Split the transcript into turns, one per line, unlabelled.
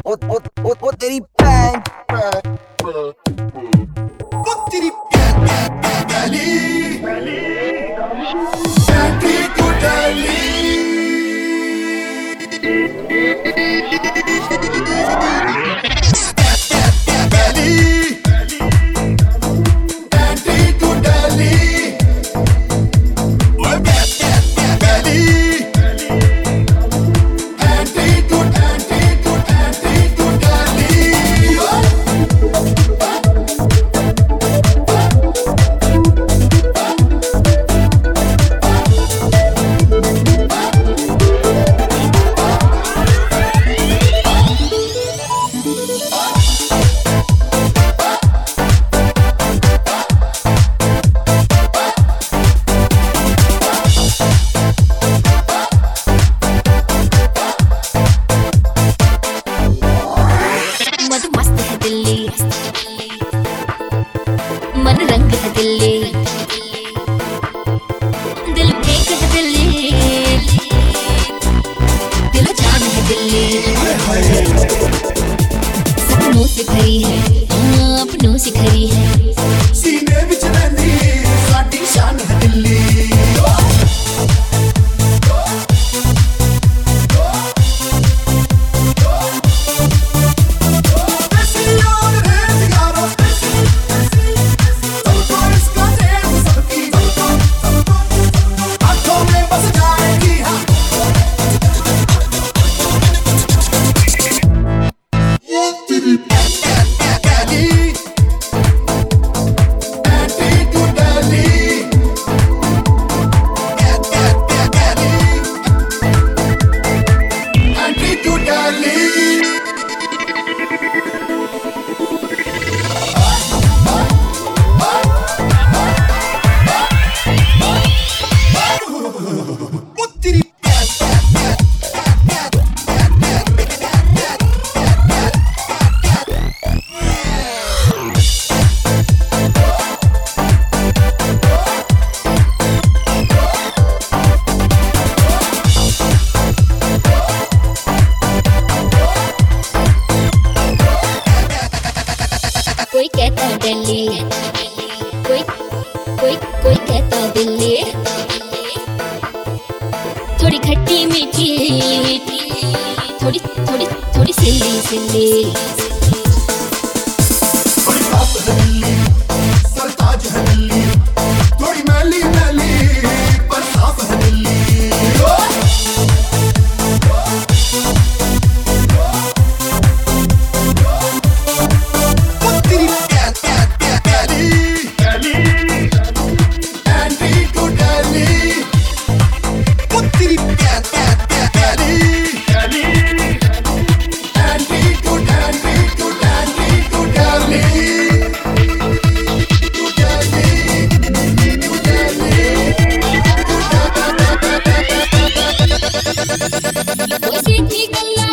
ओ तेरी भैन
ओ तेरी गली बैटरी को डाली
मन रंग है दिल्ली, दिल फेंक है दिल्ली, दिल जान है दिल्ली। सपनों से भरी है, अपनों से खरी है,
सीने विच रहंदी साडी शान है दिल्ली।
कोई कहता दिल्ली, कोई कहता दिल्ली, थोड़ी खट्टी मीठी, थोड़ी सिल्ली सिल्ली।
थोड़ी साफ है दिल्ली, सरताज है दिल्ली, थोड़ी मैली मैली पर साफ है दिल्ली।
कोई सीधी गल्ला